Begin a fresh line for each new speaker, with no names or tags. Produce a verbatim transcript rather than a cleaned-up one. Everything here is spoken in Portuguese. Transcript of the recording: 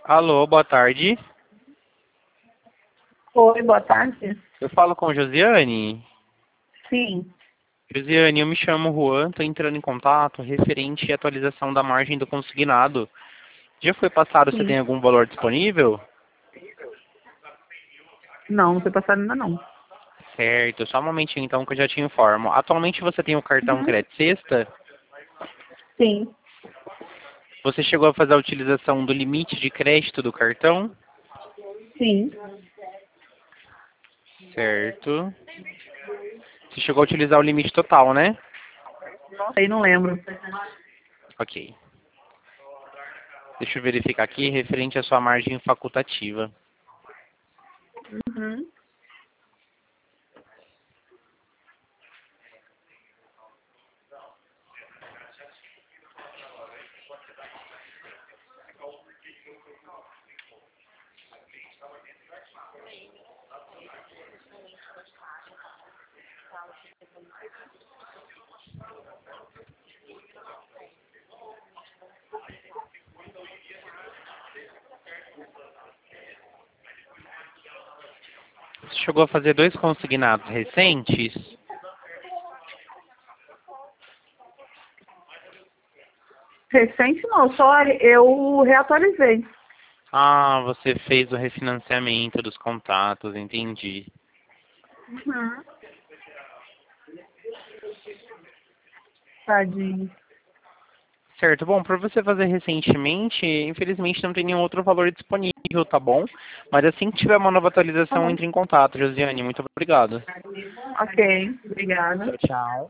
Alô, boa tarde.
Oi, boa tarde.
Eu falo com Josiane.
Sim.
Josiane, eu me chamo Juan, estou entrando em contato referente à atualização da margem do consignado. Já foi passado, você tem
Sim.
algum valor disponível?
Não, não foi passado ainda não.
Certo, só um momentinho então que eu já te informo. Atualmente você tem o cartão
Uhum.
Crédito Sexta?
Sim.
Você chegou a fazer a utilização do limite de crédito do cartão?
Sim.
Certo. Você chegou a utilizar o limite total, né?
Não sei, não lembro.
Ok. Deixa eu verificar aqui referente à sua margem facultativa.
Uhum.
Você chegou a fazer dois consignados recentes?
Recente não, só eu reatualizei.
Ah, você fez o refinanciamento dos contatos, entendi.
Uhum. Tadinho.
Certo, bom, para você fazer recentemente, infelizmente não tem nenhum outro valor disponível, tá bom? Mas assim que tiver uma nova
Tá
atualização,
bom.
entre em contato, Josiane. Muito obrigado.
Ok, obrigada.
Tchau, tchau.